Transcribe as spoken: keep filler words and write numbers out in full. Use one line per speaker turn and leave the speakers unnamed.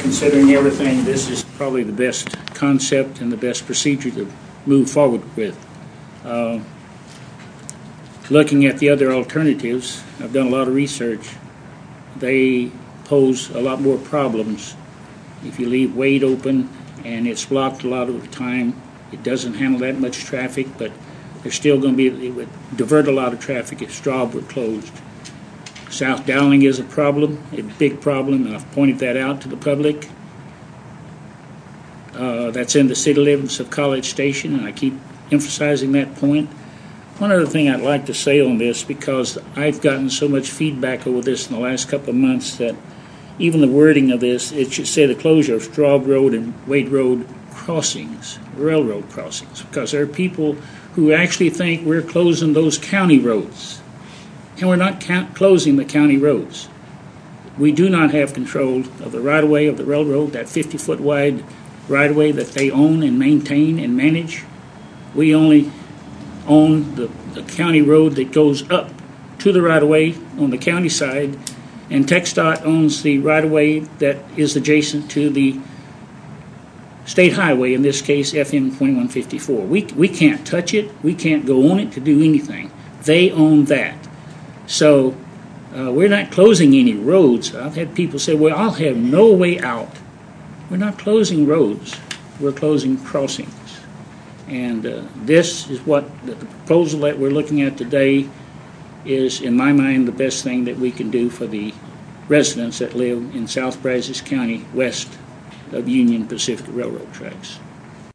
considering everything, this is probably the best concept and the best procedure to move forward with. Uh, looking at the other alternatives, I've done a lot of research. They pose a lot more problems. If you leave Wade open and it's blocked a lot of the time, it doesn't handle that much traffic, but there's still going to be, it would divert a lot of traffic if Straub were closed. South Dowling is a problem, a big problem, and I've pointed that out to the public. Uh, that's in the city limits of College Station, and I keep emphasizing that point. One other thing I'd like to say on this, because I've gotten so much feedback over this in the last couple of months, that even the wording of this, it should say the closure of Straub Road and Wade Road crossings, railroad crossings, because there are people who actually think we're closing those county roads. And we're not count- closing the county roads. We do not have control of the right-of-way of the railroad, that fifty-foot wide right-of-way that they own and maintain and manage. We only own the, the county road that goes up to the right-of-way on the county side, and TxDOT owns the right-of-way that is adjacent to the state highway, in this case F M twenty-one fifty-four. We, we can't touch it. We can't go on it to do anything. They own that. So uh, we're not closing any roads. I've had people say, well, I'll have no way out. We're not closing roads. We're closing crossings. And uh, this is what the, the proposal that we're looking at today is, in my mind, the best thing that we can do for the residents that live in South Brazos County west of Union Pacific Railroad tracks.